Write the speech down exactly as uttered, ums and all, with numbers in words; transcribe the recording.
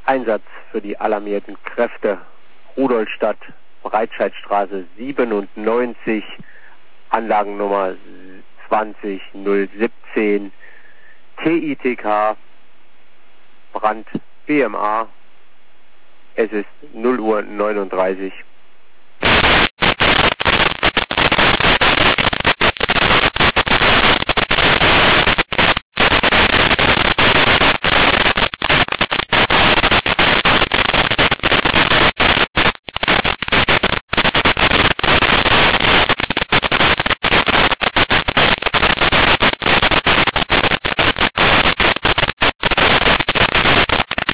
Einsatz für die alarmierten Kräfte. Rudolstadt, Breitscheidstraße siebenundneunzig, Anlagennummer zwanzig null siebzehn, T I T K, Brand B M A. Es ist null Uhr neununddreißig.